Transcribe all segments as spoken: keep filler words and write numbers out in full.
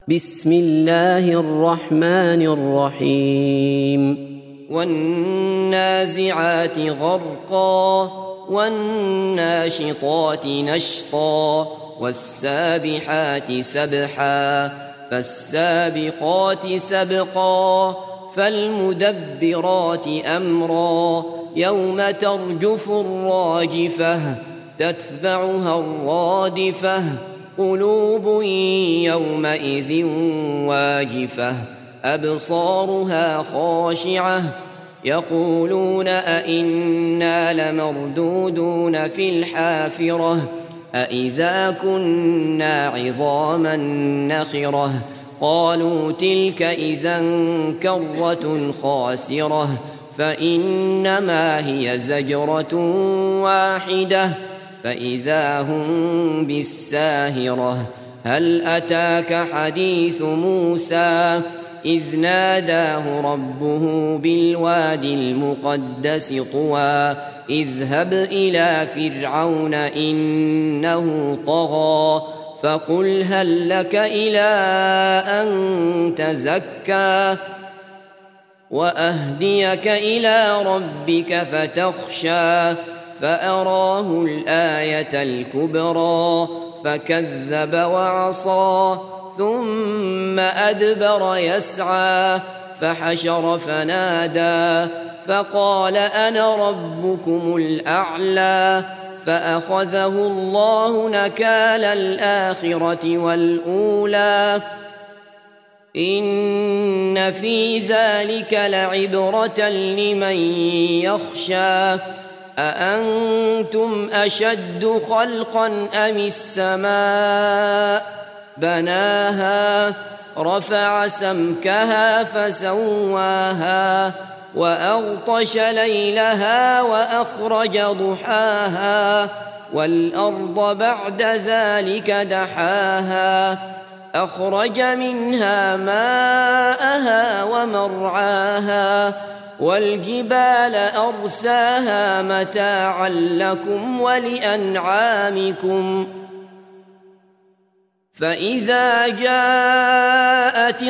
بسم الله الرحمن الرحيم والنازعات غرقا والناشطات نشطا والسابحات سبحا فالسابقات سبقا فالمدبرات أمرا يوم ترجف الراجفة تتبعها الرادفة قلوب يومئذ واجفة أبصارها خاشعة يقولون أئنا لمردودون في الحافرة أئذا كنا عظاما نخرة قالوا تلك إذا كرة خاسرة فإنما هي زجرة واحدة فإذا هم بالساهرة هل أتاك حديث موسى إذ ناداه ربه بالوادي المقدس طوى اذهب إلى فرعون إنه طغى فقل هل لك إلى أن تزكى وأهديك إلى ربك فتخشى فأراه الآية الكبرى فكذب وعصى ثم أدبر يسعى فحشر فنادى فقال أنا ربكم الأعلى فأخذه الله نكال الآخرة والأولى إن في ذلك لعبرة لمن يخشى أأنتم أشد خلقا أم السماء بناها رفع سمكها فسواها وأغطش ليلها وأخرج ضحاها والأرض بعد ذلك دحاها أخرج منها ماءها ومرعاها والجبال أرساها متاعا لكم ولأنعامكم فإذا جاءت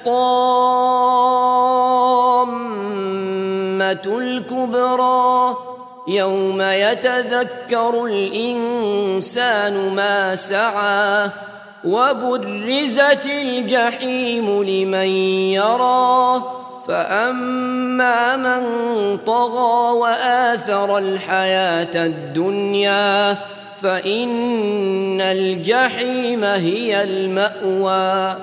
الطامة الكبرى يوم يتذكر الإنسان ما سعى وبرزت الجحيم لمن يرى فأما من طغى وآثر الحياة الدنيا فإن الجحيم هي المأوى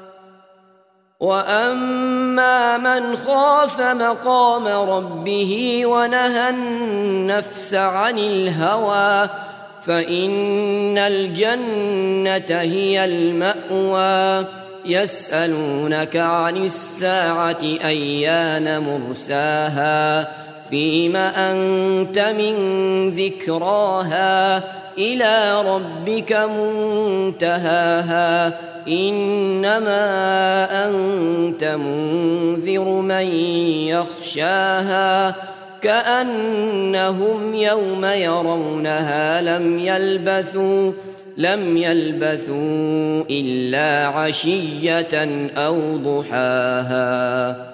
وأما من خاف مقام ربه ونهى النفس عن الهوى فإن الجنة هي المأوى يسألونك عن الساعة أيان مرساها فيم أنت من ذكراها إلى ربك منتهاها إنما أنت منذر من يخشاها كأنهم يوم يرونها لم يلبثوا لم يلبثوا إلا عشية أو ضحاها.